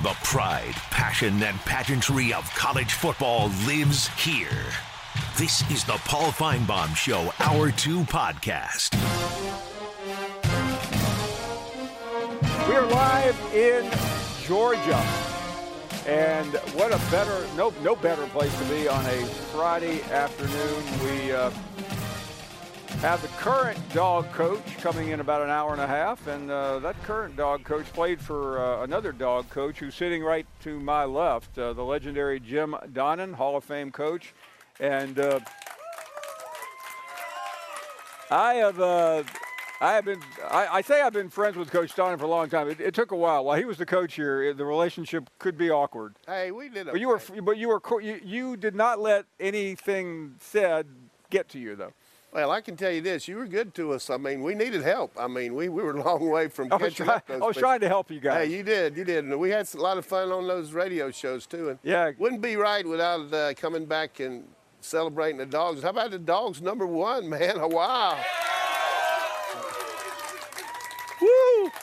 The pride, passion, and pageantry of college football lives here. This is the Paul Feinbaum Show Hour 2 podcast. We are live in Georgia. And what a better, no better place to be on a Friday afternoon. We have the current dog coach coming in about an hour and a half. And that current dog coach played for another dog coach who's sitting right to my left, the legendary Jim Donnan, Hall of Fame coach. And I say I've been friends with Coach Donnan for a long time. It took a while. While he was the coach here, the relationship could be awkward. Hey, we did. But you did not let anything said get to you, though. Well, I can tell you this: you were good to us. I mean, we needed help. I mean, we were a long way from catching up. I was trying to help you guys. Hey, you did, and we had a lot of fun on those radio shows too. And yeah, wouldn't be right without coming back and celebrating the dogs. How about the dogs #1, man? Oh, wow. Woo!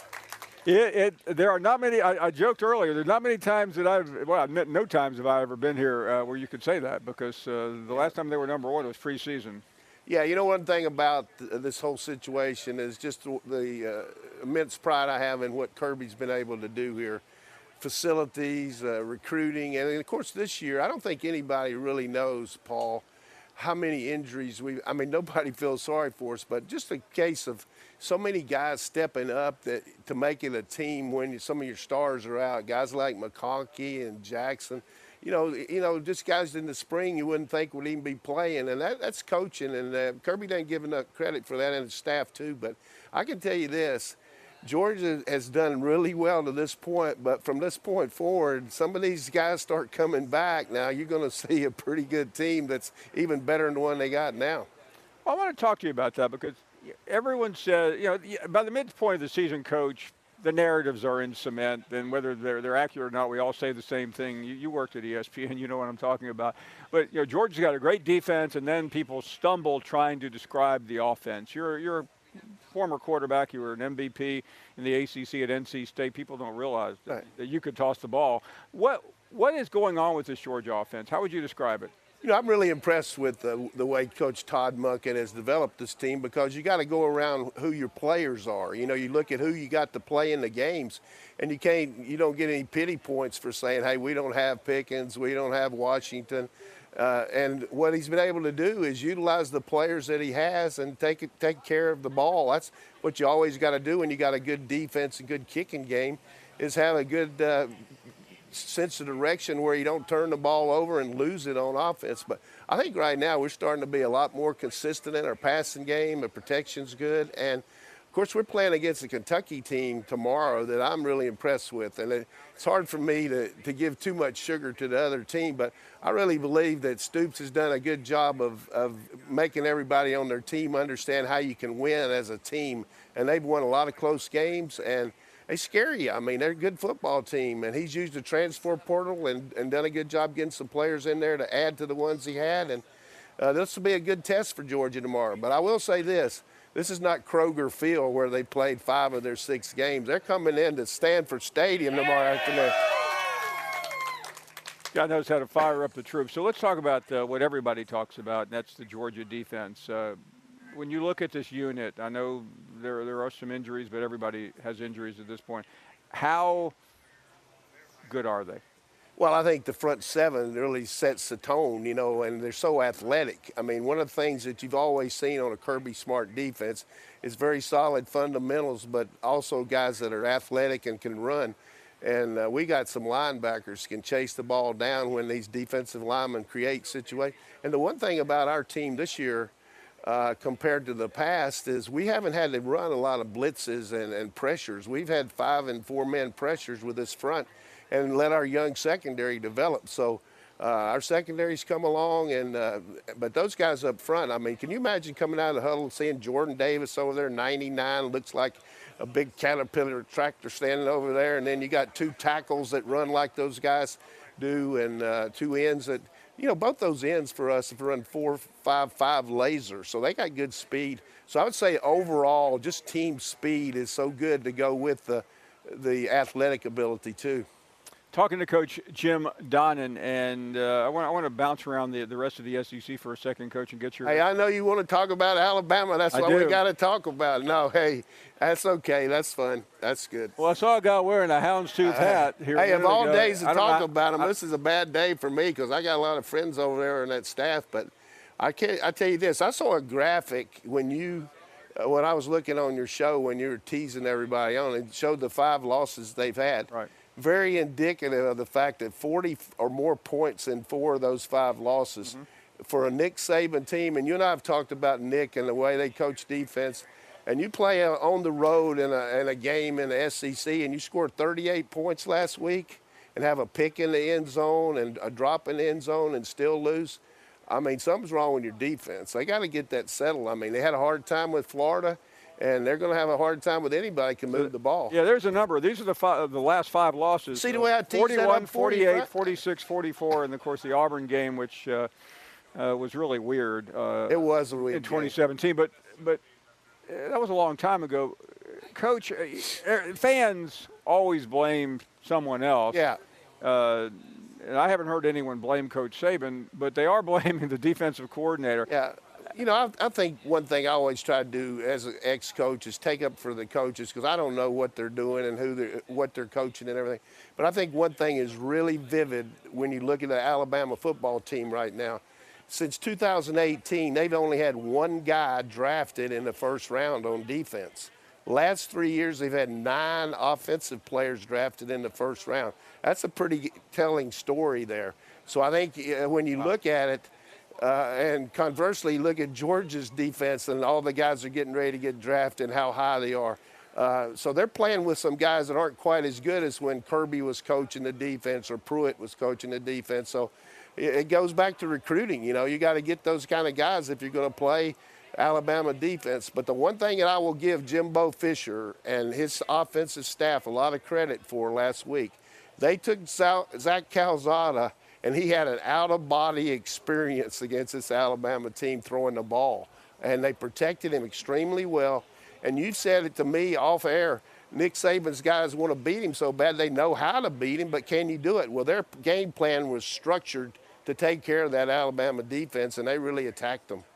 There are not many. I joked earlier. There's not many times that no times have I ever been here where you could say that, because the last time they were #1 was preseason. Yeah, you know, one thing about this whole situation is just the immense pride I have in what Kirby's been able to do here. Facilities, recruiting, and of course this year, I don't think anybody really knows, Paul, how many injuries I mean, nobody feels sorry for us, but just a case of so many guys stepping up to make it a team when some of your stars are out. Guys like McConkey and Jackson, you know, just guys in the spring you wouldn't think would even be playing, and that's coaching. And Kirby doesn't give enough credit for that, and his staff too. But I can tell you this: Georgia has done really well to this point, but from this point forward, some of these guys start coming back. Now you're going to see a pretty good team that's even better than the one they got now. Well, I want to talk to you about that, because everyone says, you know, by the midpoint of the season, Coach, the narratives are in cement, and whether they're accurate or not, we all say the same thing. You worked at ESPN, you know what I'm talking about. But you know, Georgia's got a great defense, and then people stumble trying to describe the offense. You're a former quarterback. You were an MVP in the ACC at NC State. People don't realize that you could toss the ball. What is going on with this Georgia offense? How would you describe it? You know, I'm really impressed with the way Coach Todd Monken has developed this team, because you got to go around who your players are. You know, you look at who you got to play in the games, and you don't get any pity points for saying, hey, we don't have Pickens, we don't have Washington. And what he's been able to do is utilize the players that he has and take care of the ball. That's what you always got to do when you got a good defense and good kicking game, is have a good sense of direction where you don't turn the ball over and lose it on offense. But I think right now we're starting to be a lot more consistent in our passing game. The protection's good. And, of course, we're playing against a Kentucky team tomorrow that I'm really impressed with. And it's hard for me to give too much sugar to the other team, but I really believe that Stoops has done a good job of making everybody on their team understand how you can win as a team. And they've won a lot of close games, and they scare you. I mean, they're a good football team, and he's used the transfer portal and done a good job getting some players in there to add to the ones he had. And this will be a good test for Georgia tomorrow. But I will say this is not Kroger Field where they played 5 of their 6 games. They're coming into Stanford Stadium tomorrow afternoon. God knows how to fire up the troops. So let's talk about what everybody talks about, and that's the Georgia defense. When you look at this unit, I know there are some injuries, but everybody has injuries at this point. How good are they? Well, I think the front 7 really sets the tone, you know, and they're so athletic. I mean, one of the things that you've always seen on a Kirby Smart defense is very solid fundamentals, but also guys that are athletic and can run. And we got some linebackers can chase the ball down when these defensive linemen create situations. And the one thing about our team this year, compared to the past, is we haven't had to run a lot of blitzes and pressures. We've had 5 and 4 man pressures with this front and let our young secondary develop. So our secondary's come along, and but those guys up front, I mean, can you imagine coming out of the huddle and seeing Jordan Davis over there, 99, looks like a big Caterpillar tractor standing over there, and then you got 2 tackles that run like those guys do, and 2 ends that, you know, both those ends for us have run 4.55 laser, so they got good speed. So I would say overall, just team speed is so good to go with the athletic ability too. talking to Coach Jim Donnan, and I want to bounce around the rest of the SEC for a second, Coach, and get your. Hey, I know you want to talk about Alabama. That's what we got to talk about. No, hey, that's okay. That's fun. That's good. Well, I saw a guy wearing a houndstooth hat here. Hey, of all days to talk about them, this is a bad day for me because I got a lot of friends over there in that staff. But I tell you this, I saw a graphic when I was looking on your show when you were teasing everybody on. It showed the 5 losses they've had. Right. Very indicative of the fact that 40 or more points in 4 of those 5 losses for a Nick Saban team. And you and I have talked about Nick and the way they coach defense. And you play on the road in a game in the SEC, and you scored 38 points last week and have a pick in the end zone and a drop in the end zone and still lose. I mean, something's wrong with your defense. They got to get that settled. I mean, they had a hard time with Florida. And they're going to have a hard time with anybody can move the ball. Yeah, there's a number. These are the last 5 losses. See the way I teased 41, 48, 45? 46, 44, and of course the Auburn game, which was really weird. It was a weird in 2017, but that was a long time ago. Coach, fans always blame someone else. Yeah. And I haven't heard anyone blame Coach Saban, but they are blaming the defensive coordinator. Yeah. You know, I think one thing I always try to do as an ex-coach is take up for the coaches because I don't know what they're doing and what they're coaching and everything. But I think one thing is really vivid when you look at the Alabama football team right now. Since 2018, they've only had 1 guy drafted in the first round on defense. Last 3 years, they've had 9 offensive players drafted in the first round. That's a pretty telling story there. So I think when you look at it, and conversely, look at Georgia's defense and all the guys are getting ready to get drafted and how high they are. So they're playing with some guys that aren't quite as good as when Kirby was coaching the defense or Pruitt was coaching the defense. So it goes back to recruiting. You know, you got to get those kind of guys if you're going to play Alabama defense. But the one thing that I will give Jimbo Fisher and his offensive staff a lot of credit for last week, they took Zach Calzada, and he had an out-of-body experience against this Alabama team throwing the ball. And they protected him extremely well. And you said it to me off air, Nick Saban's guys want to beat him so bad they know how to beat him, but can you do it? Well, their game plan was structured to take care of that Alabama defense, and they really attacked them.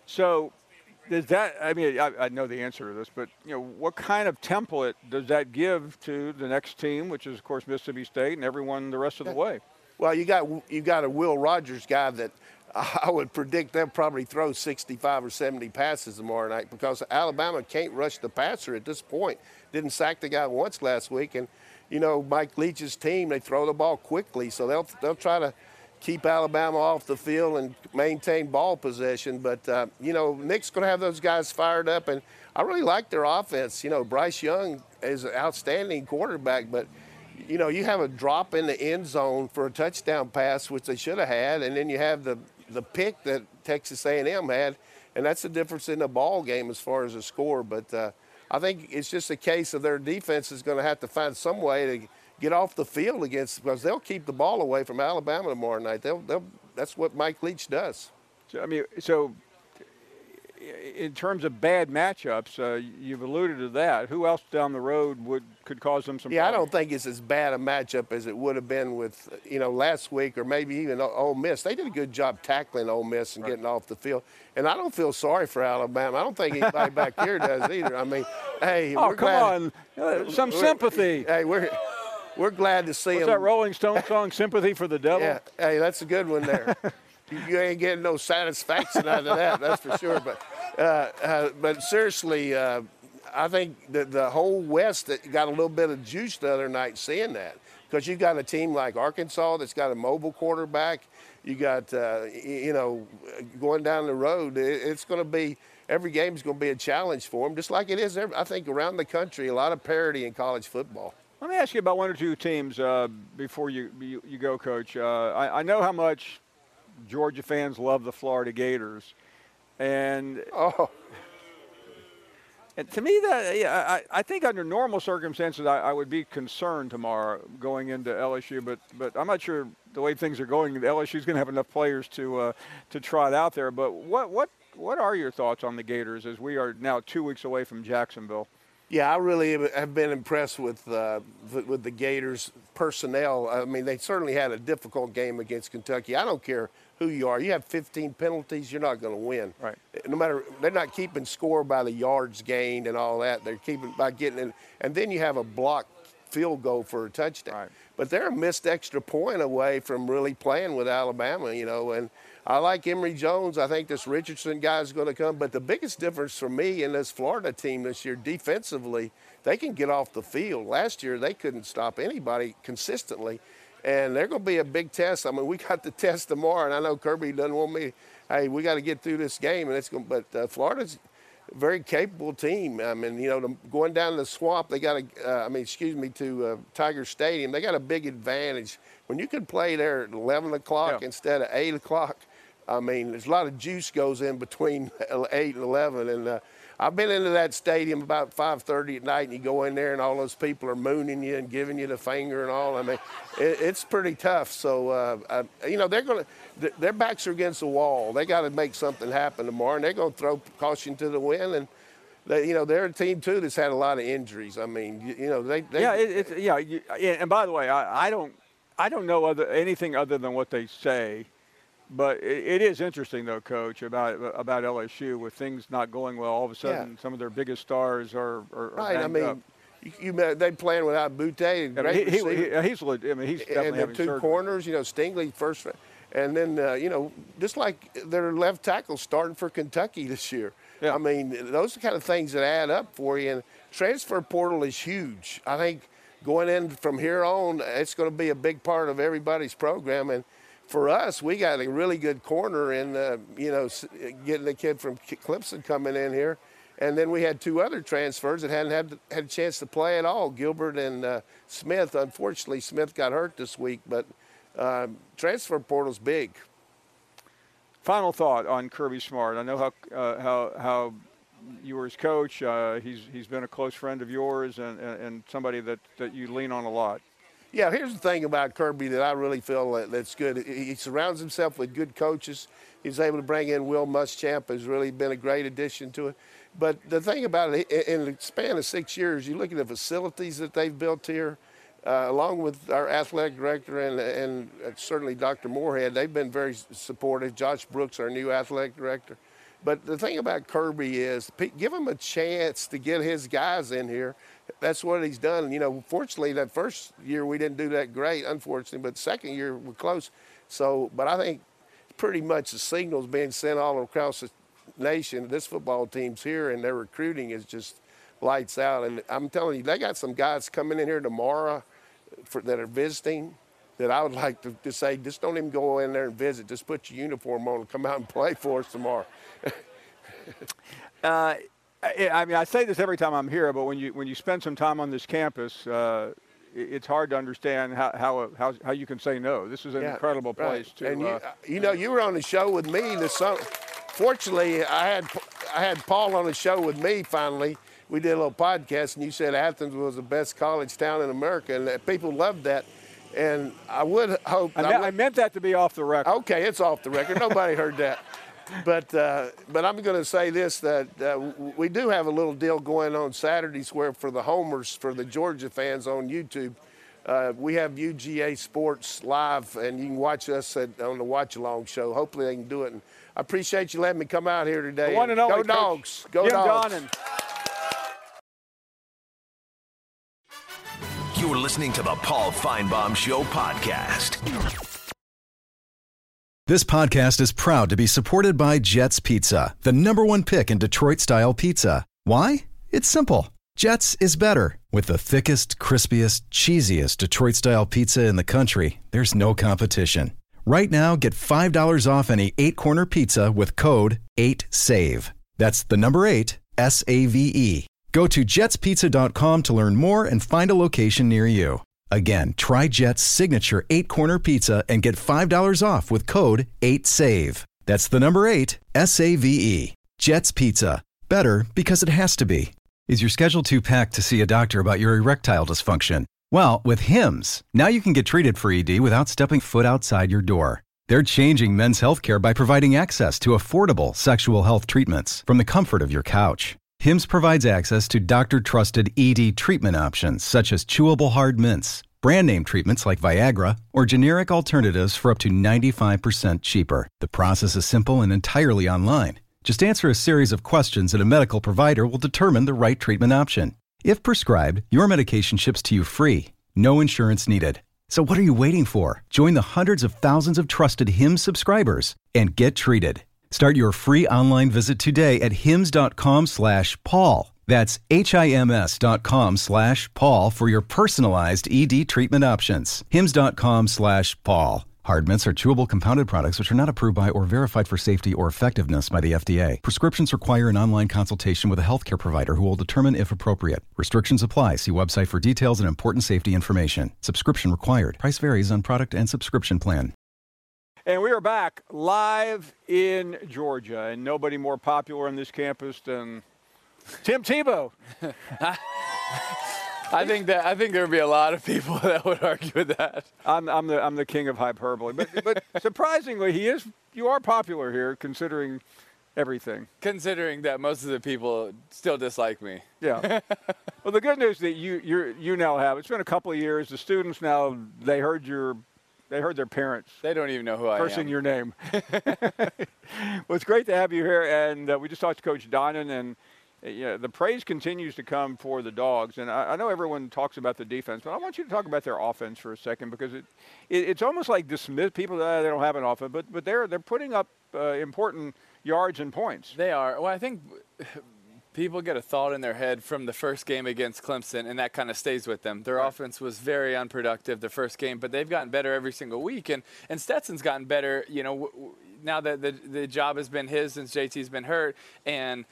So does that, I mean, I know the answer to this, but, you know, what kind of template does that give to the next team, which is, of course, Mississippi State and everyone the rest of the way? Well, you got a Will Rogers guy that I would predict they'll probably throw 65 or 70 passes tomorrow night because Alabama can't rush the passer at this point. Didn't sack the guy once last week. And, you know, Mike Leach's team, they throw the ball quickly. So they'll try to keep Alabama off the field and maintain ball possession. But, you know, Nick's going to have those guys fired up. And I really like their offense. You know, Bryce Young is an outstanding quarterback, but you know, you have a drop in the end zone for a touchdown pass, which they should have had, and then you have the pick that Texas A&M had, and that's the difference in the ball game as far as the score. But I think it's just a case of their defense is going to have to find some way to get off the field against because they'll keep the ball away from Alabama tomorrow night. That's what Mike Leach does. So, I mean, so in terms of bad matchups, you've alluded to that. Who else down the road could cause them some problems? I problems? don't think it's as bad a matchup as it would have been with, you know, last week or maybe even Ole Miss. They did a good job tackling Ole Miss and getting off the field. And I don't feel sorry for Alabama. I don't think anybody back here does either. I mean, hey, come on, some sympathy. Hey, we're glad to see them. What's that Rolling Stone song, Sympathy for the Devil? Yeah, hey, that's a good one there. You ain't getting no satisfaction out of that, that's for sure. But seriously, I think the whole West got a little bit of juice the other night seeing that because you got a team like Arkansas that's got a mobile quarterback. You got, you know, going down the road, it's going to be every game is going to be a challenge for them, just like it is, I think, around the country, a lot of parity in college football. Let me ask you about one or two teams before you go, Coach. I know how much Georgia fans love the Florida Gators. And to me, I think under normal circumstances, I would be concerned tomorrow going into LSU. But I'm not sure the way things are going. LSU's going to have enough players to trot out there. But what are your thoughts on the Gators as we are now 2 weeks away from Jacksonville? Yeah, I really have been impressed with the Gators personnel. I mean, they certainly had a difficult game against Kentucky. I don't care who you are. You have 15 penalties, you're not going to win. Right. No matter, they're not keeping score by the yards gained and all that. They're keeping by getting in. And then you have a blocked field goal for a touchdown. Right. But they're a missed extra point away from really playing with Alabama, and I like Emory Jones. I think this Richardson guy is going to come. But the biggest difference for me in this Florida team this year, defensively, they can get off the field. Last year, they couldn't stop anybody consistently. And they're going to be a big test. I mean, we got the test tomorrow, and I know Kirby doesn't want me. Hey, we got to get through this game, and it's going. But Florida's a very capable team. I mean, going down the swamp, they got to Tiger Stadium. They got a big advantage when you can play there at 11 o'clock instead of 8 o'clock. I mean, there's a lot of juice goes in between 8 and 11, and I've been into that stadium about 5:30 at night, and you go in there, and all those people are mooning you and giving you the finger and all. I mean, it's pretty tough. So, their backs are against the wall. They got to make something happen tomorrow, and they're going to throw caution to the wind. And they're a team too that's had a lot of injuries. I mean, And by the way, I don't know anything other than what they say. But it is interesting, though, Coach, about LSU with things not going well. All of a sudden, some of their biggest stars are right. I mean, up. They playing without Butte. He's definitely and having two surgery. corners. Stingley first, and then just like their left tackle starting for Kentucky this year. Yeah. I mean, those are the kind of things that add up for you. And transfer portal is huge. I think going in from here on, it's going to be a big part of everybody's program. And for us, we got a really good corner in, getting the kid from Clemson coming in here. And then we had two other transfers that hadn't had a chance to play at all, Gilbert and Smith. Unfortunately, Smith got hurt this week, but transfer portal's big. Final thought on Kirby Smart. I know how you were his coach. He's been a close friend of yours and somebody that you lean on a lot. Yeah, here's the thing about Kirby that I really feel that's good. He surrounds himself with good coaches. He's able to bring in Will Muschamp, has really been a great addition to it. But the thing about it, in the span of 6 years, you look at the facilities that they've built here, along with our athletic director and certainly Dr. Moorhead, they've been very supportive. Josh Brooks, our new athletic director. But the thing about Kirby is give him a chance to get his guys in here. That's what he's done. Fortunately, that first year we didn't do that great, unfortunately, but the second year we're close. So, but I think pretty much the signals being sent all across the nation. This football team's here, and their recruiting is just lights out. And I'm telling you, they got some guys coming in here tomorrow that are visiting that I would like to say, just don't even go in there and visit. Just put your uniform on and come out and play for us tomorrow. I say this every time I'm here, but when you spend some time on this campus, it's hard to understand how you can say no. This is an incredible place right. to. And you were on the show with me this summer. Fortunately, I had Paul on the show with me finally. We did a little podcast, and you said Athens was the best college town in America, and people loved that. And I would hope. I meant that to be off the record. Okay, it's off the record. Nobody heard that. But I'm going to say this, that we do have a little deal going on Saturdays where for the homers, for the Georgia fans on YouTube, we have UGA Sports live, and you can watch us on the Watch Along show. Hopefully they can do it. And I appreciate you letting me come out here today. The one and only Go Dogs. Go Jim Dogs. Donnan. You're listening to the Paul Feinbaum Show podcast. This podcast is proud to be supported by Jets Pizza, the #1 pick in Detroit-style pizza. Why? It's simple. Jets is better. With the thickest, crispiest, cheesiest Detroit-style pizza in the country, there's no competition. Right now, get $5 off any 8-corner pizza with code 8SAVE. That's the number 8, S-A-V-E. Go to jetspizza.com to learn more and find a location near you. Again, try Jet's signature 8-corner pizza and get $5 off with code 8SAVE. That's the number 8, S-A-V-E. Jet's Pizza. Better because it has to be. Is your schedule too packed to see a doctor about your erectile dysfunction? Well, with Hims, now you can get treated for ED without stepping foot outside your door. They're changing men's healthcare by providing access to affordable sexual health treatments from the comfort of your couch. Hims provides access to doctor-trusted ED treatment options such as chewable hard mints, brand name treatments like Viagra, or generic alternatives for up to 95% cheaper. The process is simple and entirely online. Just answer a series of questions and a medical provider will determine the right treatment option. If prescribed, your medication ships to you free. No insurance needed. So what are you waiting for? Join the hundreds of thousands of trusted Hims subscribers and get treated. Start your free online visit today at hims.com/Paul. That's HIMS.com/Paul for your personalized ED treatment options. hims.com/Paul. Hard mints are chewable compounded products which are not approved by or verified for safety or effectiveness by the FDA. Prescriptions require an online consultation with a healthcare provider who will determine if appropriate. Restrictions apply. See website for details and important safety information. Subscription required. Price varies on product and subscription plan. And we are back live in Georgia, and nobody more popular on this campus than Tim Tebow. I think there would be a lot of people that would argue with that. I'm the king of hyperbole, but surprisingly, you are popular here, considering everything. Considering that most of the people still dislike me. Yeah. Well, the good news that you now have. It's been a couple of years. The students now they heard their parents. They don't even know who I am. Cursing your name. Well, it's great to have you here, and we just talked to Coach Donnan, and the praise continues to come for the Dogs. And I know everyone talks about the defense, but I want you to talk about their offense for a second, because it's almost like dismiss people that they don't have an offense, but they're putting up important yards and points. They are. Well, I think people get a thought in their head from the first game against Clemson, and that kind of stays with them. Their offense was very unproductive the first game, but they've gotten better every single week, and Stetson's gotten better, now that the job has been his since JT's been hurt, and,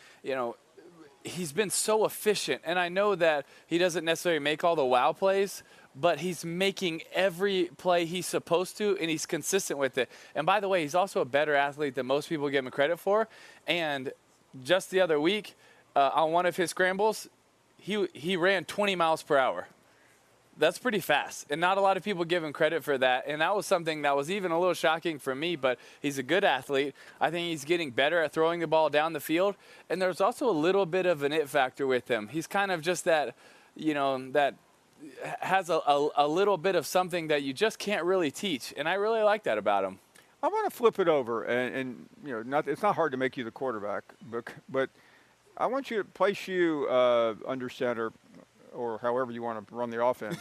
he's been so efficient. And I know that he doesn't necessarily make all the wow plays, but he's making every play he's supposed to, and he's consistent with it. And by the way, he's also a better athlete than most people give him credit for. And just the other week, on one of his scrambles, he ran 20 miles per hour. That's pretty fast, and not a lot of people give him credit for that, and that was something that was even a little shocking for me, but he's a good athlete. I think he's getting better at throwing the ball down the field, and there's also a little bit of an it factor with him. He's kind of just that, that has a little bit of something that you just can't really teach, and I really like that about him. I want to flip it over, and it's not hard to make you the quarterback, but I want you to place you under center, or however you want to run the offense.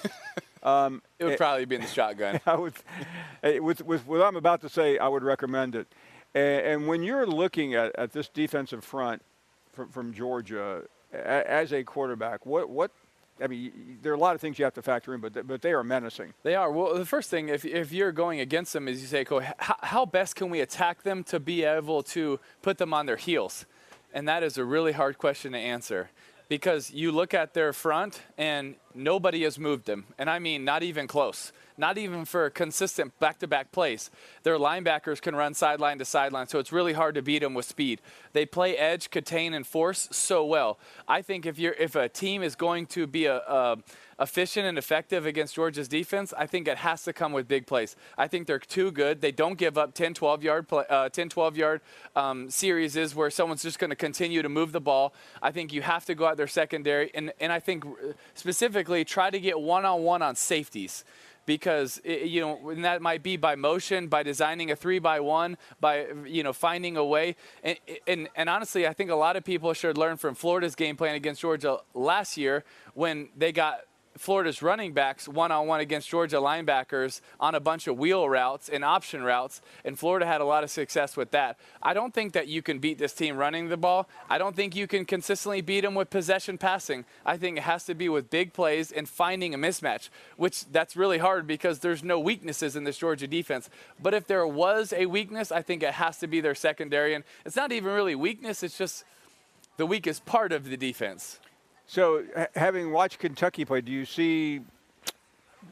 It would probably be in the shotgun. With what I'm about to say, I would recommend it. And when you're looking at this defensive front from Georgia as a quarterback, there are a lot of things you have to factor in, but they are menacing. They are. Well, the first thing, if you're going against them, is you say, how best can we attack them to be able to put them on their heels? And that is a really hard question to answer. Because you look at their front, and nobody has moved them. And I mean, not even close. Not even for consistent back-to-back plays. Their linebackers can run sideline to sideline, so it's really hard to beat them with speed. They play edge, contain, and force so well. I think if a team is going to be efficient and effective against Georgia's defense, I think it has to come with big plays. I think they're too good. They don't give up 10, 12-yard series where someone's just going to continue to move the ball. I think you have to go out their secondary, and I think specifically try to get one-on-one on safeties. Because, and that might be by motion, by designing a 3-by-1, by, finding a way. And honestly, I think a lot of people should learn from Florida's game plan against Georgia last year when they got Florida's running backs one-on-one against Georgia linebackers on a bunch of wheel routes and option routes, and Florida had a lot of success with that. I don't think that you can beat this team running the ball. I don't think you can consistently beat them with possession passing. I think it has to be with big plays and finding a mismatch, which that's really hard because there's no weaknesses in this Georgia defense. But if there was a weakness, I think it has to be their secondary, and it's not even really weakness, it's just the weakest part of the defense. So, having watched Kentucky play, do you see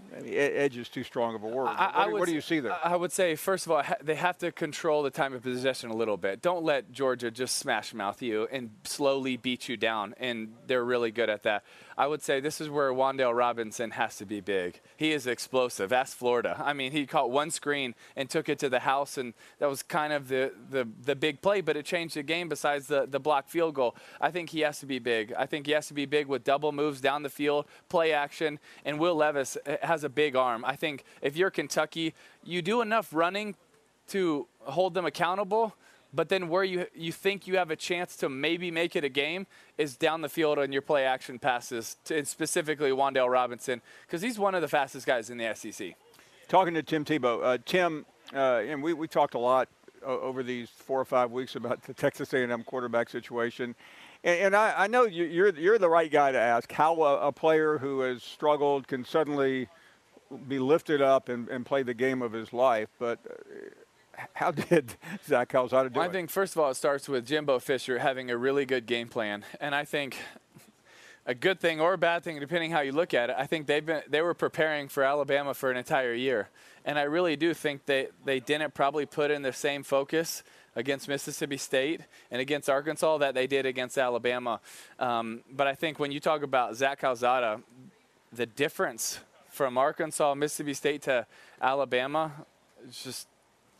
I mean, edge is too strong of a word. What do you see there? I would say, first of all, they have to control the time of possession a little bit. Don't let Georgia just smash mouth you and slowly beat you down, and they're really good at that. I would say this is where Wan'Dale Robinson has to be big. He is explosive. Ask Florida. I mean, he caught one screen and took it to the house, and that was kind of the big play, but it changed the game besides the blocked field goal. I think he has to be big. I think he has to be big with double moves down the field, play action, and Will Levis has a big arm. I think if you're Kentucky, you do enough running to hold them accountable, but then where you think you have a chance to maybe make it a game is down the field on your play action passes, and specifically Wan'Dale Robinson, because he's one of the fastest guys in the SEC. Talking to Tim Tebow. Tim, and we talked a lot over these 4 or 5 weeks about the Texas A&M quarterback situation. And I know you're the right guy to ask how a player who has struggled can suddenly be lifted up and play the game of his life. But how did Zach Calzada do it? I think, first of all, it starts with Jimbo Fisher having a really good game plan. And I think a good thing or a bad thing, depending how you look at it, I think they were preparing for Alabama for an entire year. And I really do think they didn't probably put in the same focus against Mississippi State and against Arkansas that they did against Alabama. But I think when you talk about Zach Calzada, the difference from Arkansas, Mississippi State to Alabama, it's just,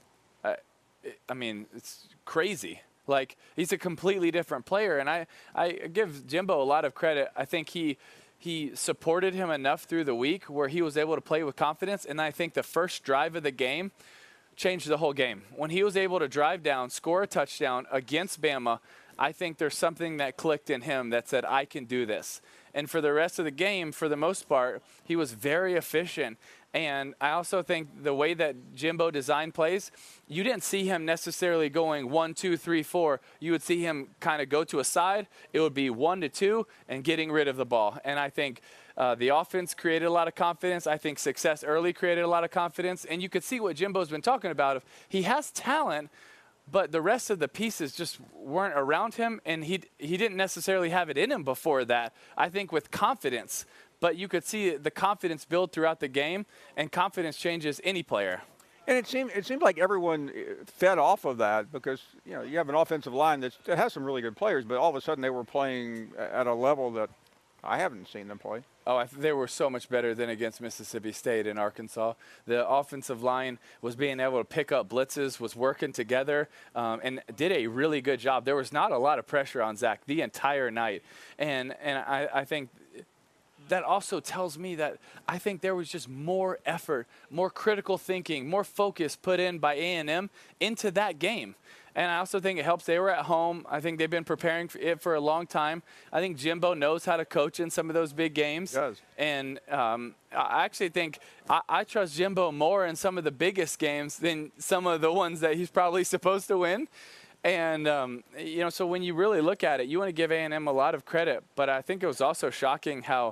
I mean, it's crazy. Like, he's a completely different player, and I give Jimbo a lot of credit. I think he supported him enough through the week where he was able to play with confidence, and I think the first drive of the game changed the whole game. When he was able to drive down, score a touchdown against Bama, I think there's something that clicked in him that said, I can do this. And for the rest of the game, for the most part, he was very efficient. And I also think the way that Jimbo designed plays, you didn't see him necessarily going 1, 2, 3, 4. You would see him kind of go to a side. It would be 1 to 2 and getting rid of the ball. And I think the offense created a lot of confidence. I think success early created a lot of confidence. And you could see what Jimbo's been talking about. He has talent, but the rest of the pieces just weren't around him, and he didn't necessarily have it in him before that. I think with confidence. But you could see the confidence build throughout the game, and confidence changes any player. And it seemed like everyone fed off of that because, you know, you have an offensive line that has some really good players, but all of a sudden they were playing at a level that I haven't seen them play. Oh, they were so much better than against Mississippi State and Arkansas. The offensive line was being able to pick up blitzes, was working together, and did a really good job. There was not a lot of pressure on Zach the entire night. And I think that also tells me that I think there was just more effort, more critical thinking, more focus put in by A&M into that game. And I also think it helps. They were at home. I think they've been preparing for it for a long time. I think Jimbo knows how to coach in some of those big games. He does. And I actually think I trust Jimbo more in some of the biggest games than some of the ones that he's probably supposed to win. And, you know, so when you really look at it, you want to give A&M a lot of credit. But I think it was also shocking how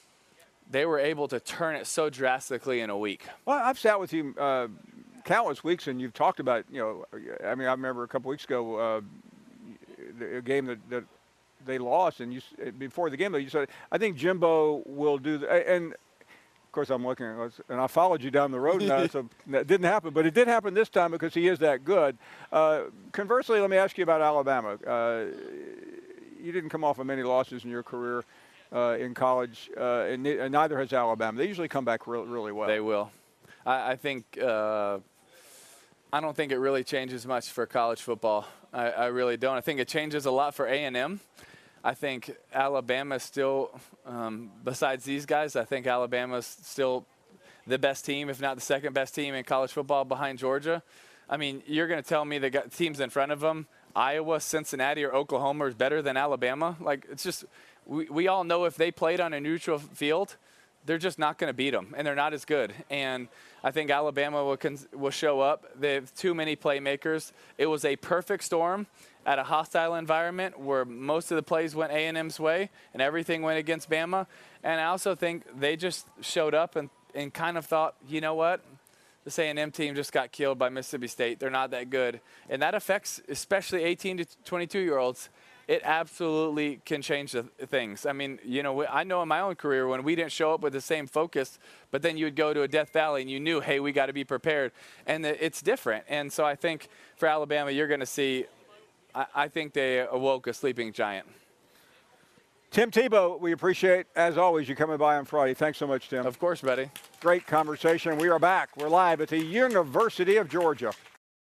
they were able to turn it so drastically in a week. Well, I've sat with you countless weeks, and you've talked about, you know, I mean, I remember a couple weeks ago, a game that they lost, and before the game, you said, I think Jimbo will do and of course, I'm looking at it, and I followed you down the road now, so that didn't happen. But it did happen this time because he is that good. Conversely, let me ask you about Alabama. You didn't come off of many losses in your career in college, and neither has Alabama. They usually come back really well. They will. I think I don't think it really changes much for college football. I really don't. I think it changes a lot for A&M. I think Alabama's still, besides these guys, I think Alabama's still the best team, if not the second best team in college football behind Georgia. I mean, you're going to tell me the teams in front of them, Iowa, Cincinnati, or Oklahoma, is better than Alabama? Like, it's just we all know if they played on a neutral field, they're just not going to beat them, and they're not as good. And I think Alabama will show up. They have too many playmakers. It was a perfect storm at a hostile environment where most of the plays went A&M's way and everything went against Bama. And I also think they just showed up and kind of thought, you know what? This A&M team just got killed by Mississippi State. They're not that good. And that affects especially 18 to 22-year-olds. it absolutely can change things. I mean, I know in my own career when we didn't show up with the same focus, but then you would go to a Death Valley and you knew, hey, we got to be prepared. And it's different. And so I think for Alabama, you're going to see, I think they awoke a sleeping giant. Tim Tebow, we appreciate, as always, you coming by on Friday. Thanks so much, Tim. Of course, buddy. Great conversation. We are back. We're live at the University of Georgia.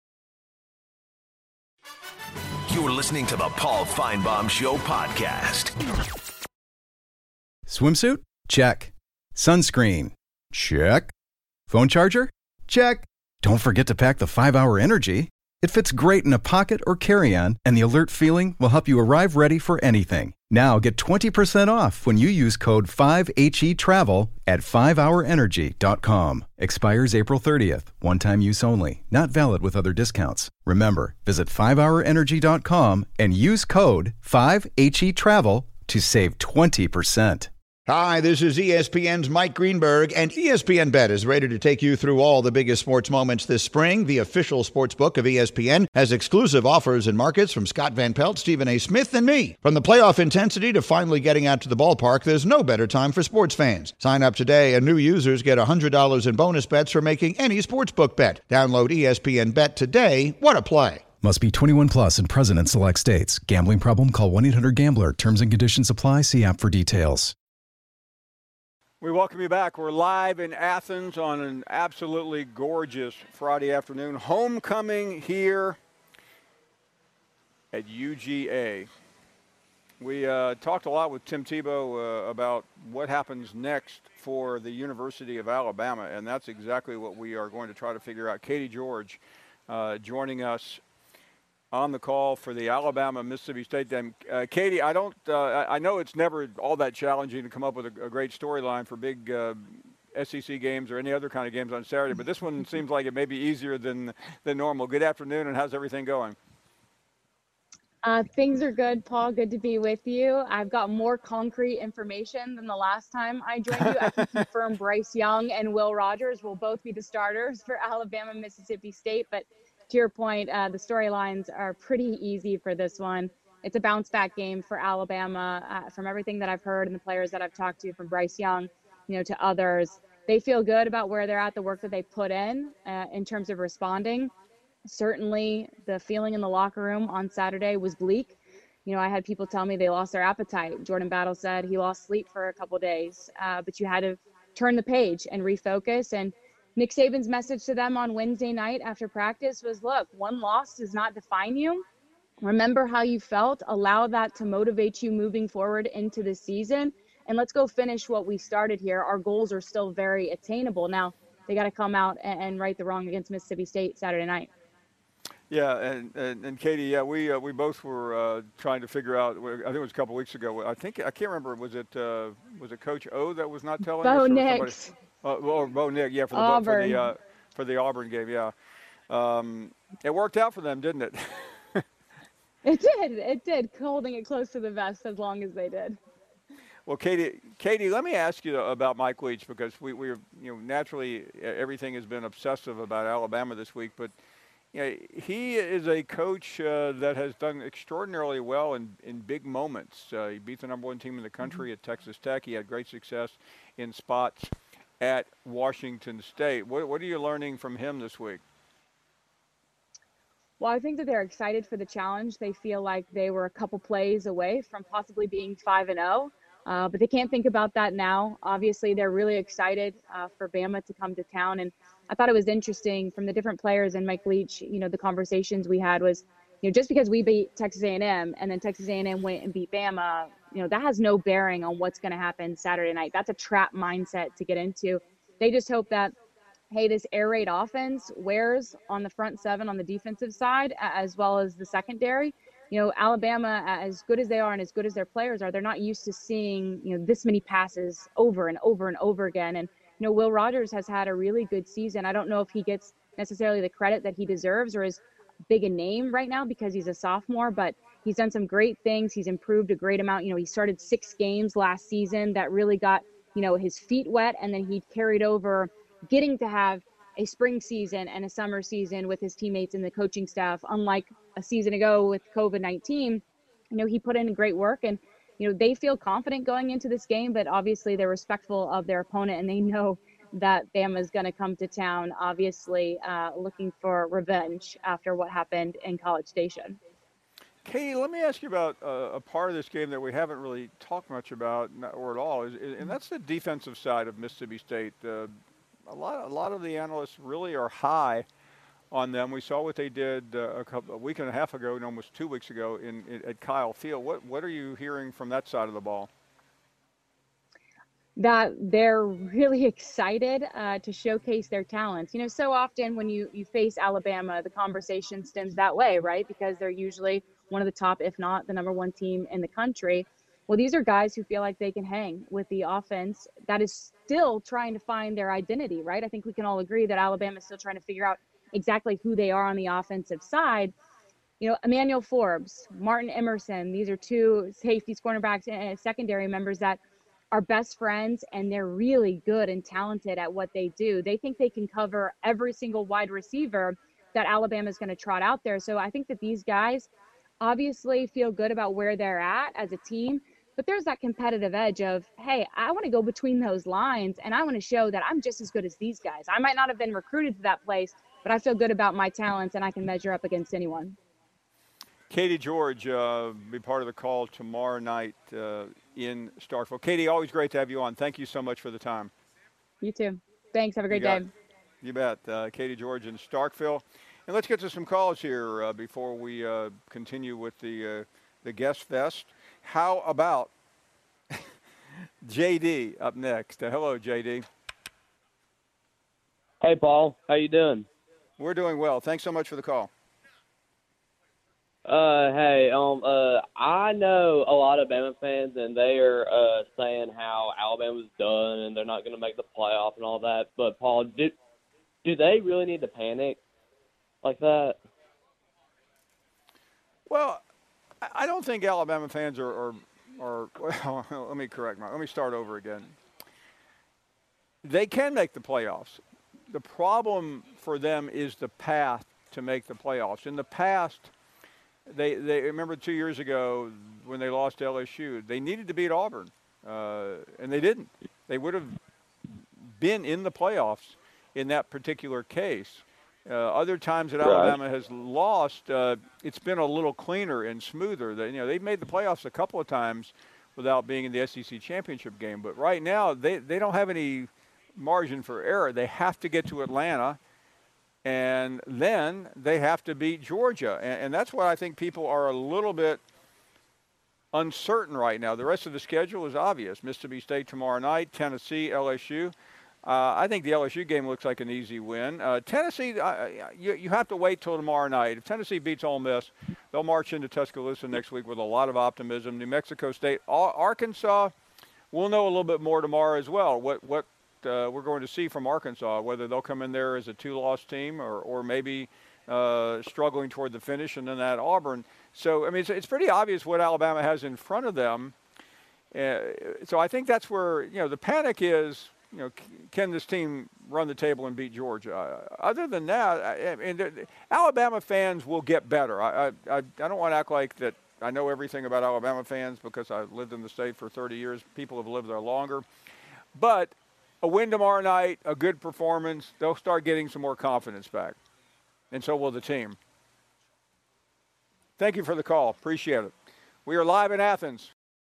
You're listening to the Paul Feinbaum Show podcast. Swimsuit? Check. Sunscreen? Check. Phone charger? Check. Don't forget to pack the 5-Hour Energy. It fits great in a pocket or carry-on, and the alert feeling will help you arrive ready for anything. Now get 20% off when you use code 5HETRAVEL at 5hourenergy.com. Expires April 30th. One-time use only. Not valid with other discounts. Remember, visit 5hourenergy.com and use code 5HETRAVEL to save 20%. Hi, this is ESPN's Mike Greenberg, and ESPN Bet is ready to take you through all the biggest sports moments this spring. The official sports book of ESPN has exclusive offers and markets from Scott Van Pelt, Stephen A. Smith, and me. From the playoff intensity to finally getting out to the ballpark, there's no better time for sports fans. Sign up today, and new users get $100 in bonus bets for making any sportsbook bet. Download ESPN Bet today. What a play. Must be 21 plus and present in select states. Gambling problem? Call 1-800-GAMBLER. Terms and conditions apply. See app for details. We welcome you back. We're live in Athens on an absolutely gorgeous Friday afternoon. Homecoming here at UGA. We talked a lot with Tim Tebow about what happens next for the University of Alabama, and that's exactly what we are going to try to figure out. Katie George joining us on the call for the Alabama-Mississippi State game. Katie, I know it's never all that challenging to come up with a great storyline for big SEC games or any other kind of games on Saturday, but this one seems like it may be easier than normal. Good afternoon, and how's everything going? Things are good, Paul. Good to be with you. I've got more concrete information than the last time I joined you. I can confirm Bryce Young and Will Rogers will both be the starters for Alabama-Mississippi State, but to your point, the storylines are pretty easy for this one. It's a bounce-back game for Alabama. From everything that I've heard and the players that I've talked to, from Bryce Young, to others, they feel good about where they're at, the work that they put in terms of responding. Certainly, the feeling in the locker room on Saturday was bleak. I had people tell me they lost their appetite. Jordan Battle said he lost sleep for a couple days, but you had to turn the page and refocus. And Nick Saban's message to them on Wednesday night after practice was, look, one loss does not define you. Remember how you felt. Allow that to motivate you moving forward into the season. And let's go finish what we started here. Our goals are still very attainable. Now, they got to come out and right the wrong against Mississippi State Saturday night. Yeah, and Katie, we both were trying to figure out. I think it was a couple weeks ago. I can't remember. Was it Coach O that was not telling us? Bo Nix. Or Bo Nick, yeah, for the Auburn game, yeah. It worked out for them, didn't it? It did, holding it close to the vest as long as they did. Well, Katie, let me ask you about Mike Leach, because we're naturally everything has been obsessive about Alabama this week, but he is a coach that has done extraordinarily well in big moments. He beat the #1 team in the country at Texas Tech. He had great success in spots at Washington State. What are you learning from him this week? Well, I think that they're excited for the challenge. They feel like they were a couple plays away from possibly being 5-0, but they can't think about that now. Obviously, they're really excited for Bama to come to town. And I thought it was interesting from the different players and Mike Leach, the conversations we had was, just because we beat Texas A&M and then Texas A&M went and beat Bama, that has no bearing on what's going to happen Saturday night. That's a trap mindset to get into. They just hope that, hey, this air raid offense wears on the front seven on the defensive side as well as the secondary. Alabama, as good as they are and as good as their players are, they're not used to seeing, this many passes over and over and over again. And, Will Rogers has had a really good season. I don't know if he gets necessarily the credit that he deserves or is big a name right now because he's a sophomore, but he's done some great things. He's improved a great amount. He started 6 games last season that really got, his feet wet, and then he carried over getting to have a spring season and a summer season with his teammates and the coaching staff. Unlike a season ago with COVID-19, he put in great work, and, they feel confident going into this game, but obviously they're respectful of their opponent, and they know that Bama is going to come to town, obviously looking for revenge after what happened in College Station. Katie, let me ask you about a part of this game that we haven't really talked much about, or at all, and that's the defensive side of Mississippi State. A lot of the analysts really are high on them. We saw what they did a week and a half ago, and almost 2 weeks ago at Kyle Field. What are you hearing from that side of the ball? That they're really excited to showcase their talents. So often when you face Alabama, the conversation stems that way, right? Because they're usually one of the top, if not the number one team in the country. Well, these are guys who feel like they can hang with the offense that is still trying to find their identity, right? I think we can all agree that Alabama is still trying to figure out exactly who they are on the offensive side. Emmanuel Forbes, Martin Emerson, these are two safeties, cornerbacks, and secondary members that are best friends, and they're really good and talented at what they do. They think they can cover every single wide receiver that Alabama is going to trot out there. So I think that these guys obviously feel good about where they're at as a team, but there's that competitive edge of, hey, I want to go between those lines, and I want to show that I'm just as good as these guys. I might not have been recruited to that place, but I feel good about my talents, and I can measure up against anyone. Katie George, be part of the call tomorrow night in Starkville. Katie, always great to have you on. Thank you so much for the time. You too. Thanks. Have a great day. You bet. Katie George in Starkville. And let's get to some calls here before we continue with the guest fest. How about JD up next? Hello, JD. Hey, Paul. How you doing? We're doing well. Thanks so much for the call. Hey, I know a lot of Bama fans, and they are saying how Alabama's done and they're not going to make the playoff and all that. But, Paul, do they really need to panic like that? Well, I don't think Alabama fans are well, let me start over again. They can make the playoffs. The problem for them is the path to make the playoffs. In the past, they remember 2 years ago when they lost to LSU, they needed to beat Auburn, and they didn't. They would have been in the playoffs in that particular case. Other times that Alabama has lost, it's been a little cleaner and smoother. They've made the playoffs a couple of times without being in the SEC championship game. But right now, they don't have any margin for error. They have to get to Atlanta, and then they have to beat Georgia. And that's why I think people are a little bit uncertain right now. The rest of the schedule is obvious. Mississippi State tomorrow night, Tennessee, LSU. I think the LSU game looks like an easy win. Tennessee, you have to wait till tomorrow night. If Tennessee beats Ole Miss, they'll march into Tuscaloosa next week with a lot of optimism. New Mexico State, Arkansas, we'll know a little bit more tomorrow as well. What we're going to see from Arkansas, whether they'll come in there as a two-loss team or maybe struggling toward the finish, and then at Auburn. So, I mean, it's pretty obvious what Alabama has in front of them. So I think that's where, the panic is, can this team run the table and beat Georgia? Other than that, Alabama fans will get better. I don't want to act like that I know everything about Alabama fans because I've lived in the state for 30 years. People have lived there longer. But a win tomorrow night, a good performance, they'll start getting some more confidence back. And so will the team. Thank you for the call. Appreciate it. We are live in Athens.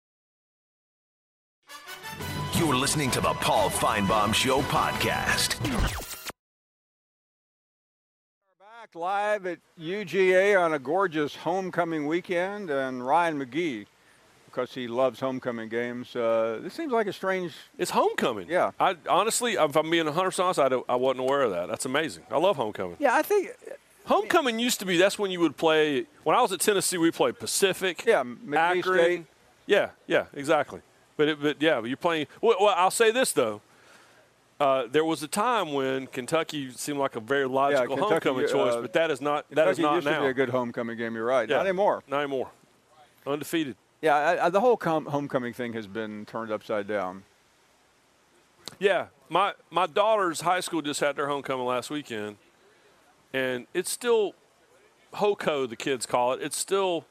You're listening to the Paul Feinbaum Show podcast. We're back live at UGA on a gorgeous homecoming weekend, and Ryan McGee, because he loves homecoming games. This seems like a strange... It's homecoming. Yeah. I honestly, if I'm being 100% honest, I wasn't aware of that. That's amazing. I love homecoming. Yeah, I think... Homecoming used to be, that's when you would play... When I was at Tennessee, we played Pacific. Yeah, McGee Akron. State. Yeah, exactly. But you're playing... Well, I'll say this, though. There was a time when Kentucky seemed like a very logical homecoming choice, but that is not now. Kentucky used to be a good homecoming game, you're right. Yeah. Not anymore. Not anymore. Undefeated. Yeah, the whole homecoming thing has been turned upside down. Yeah, my daughter's high school just had their homecoming last weekend, and it's still HOCO, the kids call it. It's still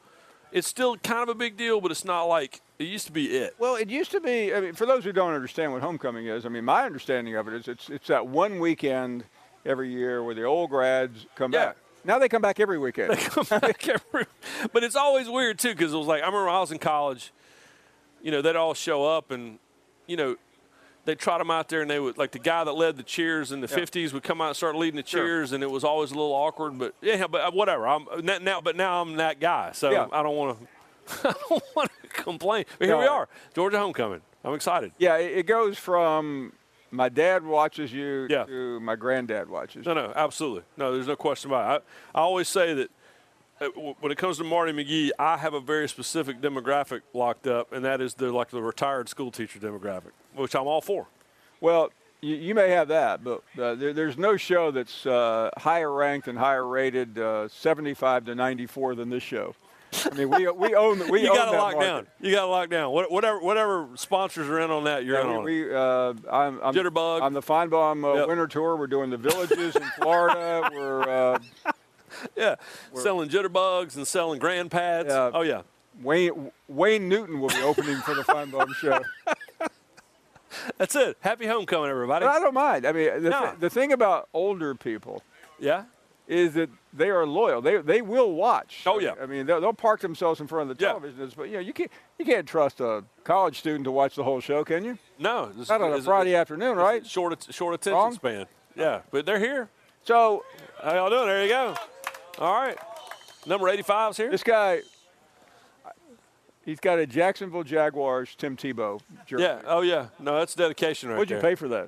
it's still kind of a big deal, but it's not like it used to be it. Well, it used to be. I mean, for those who don't understand what homecoming is, I mean, my understanding of it is it's that one weekend every year where the old grads come back. Now they come back every weekend. They come back but it's always weird, too, because it was like, I remember when I was in college, they'd all show up and, they'd trot them out there and they would, like the guy that led the cheers in the 50s would come out and start leading the cheers, and it was always a little awkward, but whatever. Now I'm that guy, so I don't want to complain. But here we are, Georgia homecoming. I'm excited. Yeah, it goes from my dad watches you to my granddad watches you. No, absolutely. No, there's no question about it. I always say that when it comes to Marty McGee, I have a very specific demographic locked up, and that is the retired school teacher demographic, which I'm all for. Well, you may have that, but there's no show that's higher ranked and higher rated 75 to 94 than this show. I mean, we own that. You got to lock down. You got to lock down. Whatever sponsors are in on that, you're in on it. I'm Jitterbug. On the Feinbaum Winter Tour, we're doing the villages in Florida. We're selling jitterbugs and selling grand pads. Oh, yeah. Wayne Newton will be opening for the Feinbaum show. That's it. Happy homecoming, everybody. But I don't mind. I mean, the thing about older people is that they are loyal. They will watch. Oh, yeah. I mean, they'll park themselves in front of the television. But, you can't trust a college student to watch the whole show, can you? No. Not on a Friday afternoon, right? Short attention span. Yeah, but they're here. So. How y'all doing? There you go. All right. Number 85's here. This guy, he's got a Jacksonville Jaguars Tim Tebow jersey. Yeah. Oh, yeah. No, that's dedication right there. What'd you pay for that?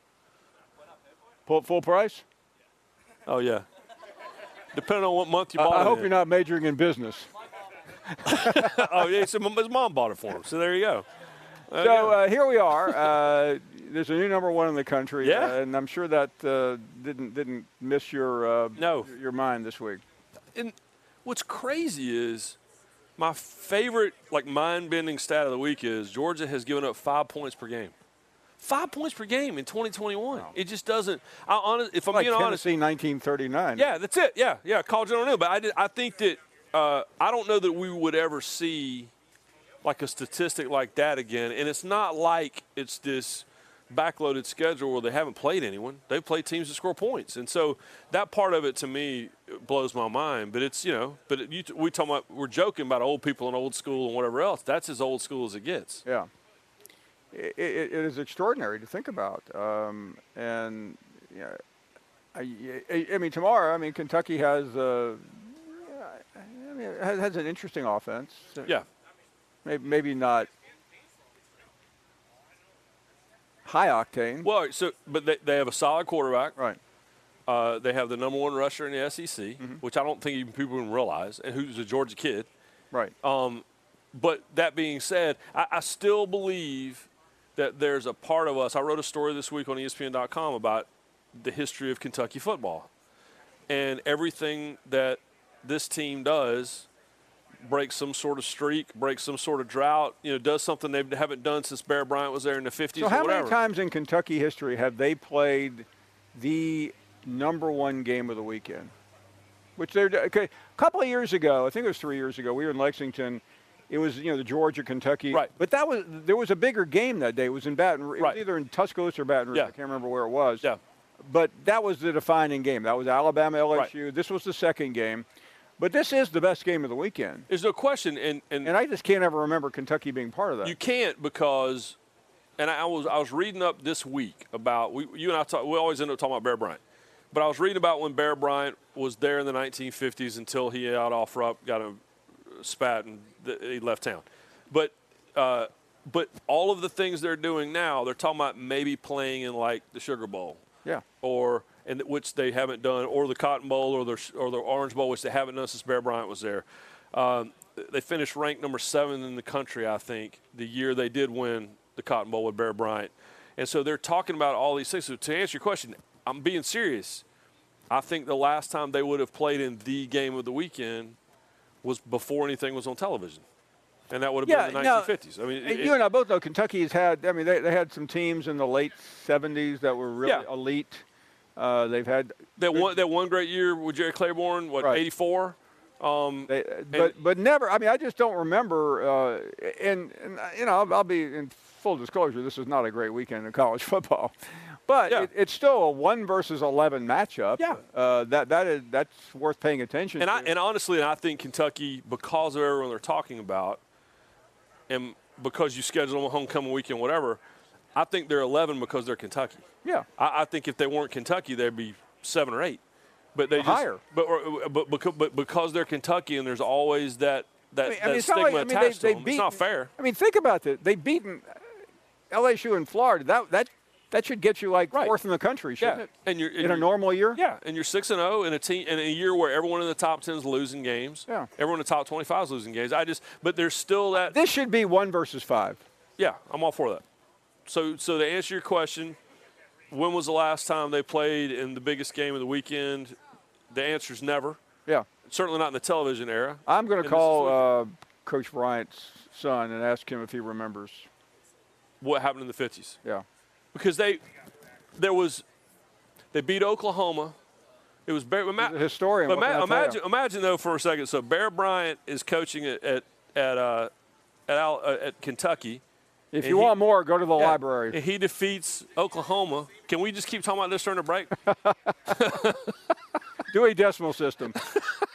Full price? Oh, yeah. Depending on what month you bought it I hope you're not majoring in business. Oh, yeah. So his mom bought it for him. So there you go. Here we are. There's a new number one in the country, and I'm sure that didn't miss your mind this week. And what's crazy is my favorite mind-bending stat of the week is Georgia has given up 5 points per game. 5 points per game in 2021. Wow. It just doesn't. If I'm being honest, Tennessee 1939. Yeah, that's it. Yeah. Call General Neal. But I think that I don't know that we would ever see a statistic like that again. And it's not like it's this backloaded schedule where they haven't played anyone. They've played teams that score points. And so that part of it to me blows my mind. But it's, we're joking about old people and old school and whatever else. That's as old school as it gets. Yeah. It is extraordinary to think about. I mean, tomorrow, Kentucky has has an interesting offense. Yeah. Maybe not high octane. Well, but they have a solid quarterback. Right. They have the number one rusher in the SEC, which I don't think even people even realize, and who's a Georgia kid. Right. But that being said, I still believe that there's a part of us. I wrote a story this week on ESPN.com about the history of Kentucky football. And everything that this team does breaks some sort of streak, breaks some sort of drought, does something they haven't done since Bear Bryant was there in the 50s so or whatever. How many times in Kentucky history have they played the number one game of the weekend? A couple of years ago, I think it was 3 years ago, we were in Lexington. It was, the Georgia, Kentucky. Right. But there was a bigger game that day. It was in Baton Rouge. It was either in Tuscaloosa or Baton Rouge. Yeah. I can't remember where it was. Yeah. But that was the defining game. That was Alabama, LSU. Right. This was the second game. But this is the best game of the weekend. There's no question. And I just can't ever remember Kentucky being part of that. You can't because, and I was reading up this week about, you and I we always end up talking about Bear Bryant. But I was reading about when Bear Bryant was there in the 1950s until he off Rupp, got a spat, and he left town. But all of the things they're doing now, they're talking about maybe playing in the Sugar Bowl. Yeah. Which they haven't done, or the Cotton Bowl, or the Orange Bowl, which they haven't done since Bear Bryant was there. They finished ranked number 7 in the country, I think, the year they did win the Cotton Bowl with Bear Bryant. And so they're talking about all these things. So to answer your question, I'm being serious. I think the last time they would have played in the game of the weekend was before anything was on television. And that would have been the 1950s. You and I both know Kentucky has had. They had some teams in the late 70s that were really elite. They've had that one great year with Jerry Claiborne. 84. But never. I mean, I just don't remember. And you know, I'll be in full disclosure. This is not a great weekend in college football, but it's still a 1 versus 11 matchup. Yeah. That's worth paying attention to. And honestly, I think Kentucky, because of everyone they're talking about, and because you schedule them a homecoming weekend, whatever, I think they're 11 because they're Kentucky. Yeah. I think if they weren't Kentucky, they'd be 7 or 8. But they higher. But because they're Kentucky, and there's always that stigma attached to them, it's not fair. I mean, think about it. They've beaten LSU in Florida. That should get you like fourth in the country, shouldn't it? And you're in a normal year. Yeah, and you're 6-0 in a year where everyone in the top 10 is losing games. Yeah. Everyone in the top 25 is losing games. But there's still that. This should be 1 versus 5. Yeah, I'm all for that. So to answer your question, when was the last time they played in the biggest game of the weekend? The answer is never. Yeah. Certainly not in the television era. I'm going to call Coach Bryant's son and ask him if he remembers what happened in the 50s. Yeah. Because they beat Oklahoma. It was a historian. But imagine though for a second. So Bear Bryant is coaching at Kentucky. If you want more, go to the library. And he defeats Oklahoma. Can we just keep talking about this during the break? Dewey Decimal System.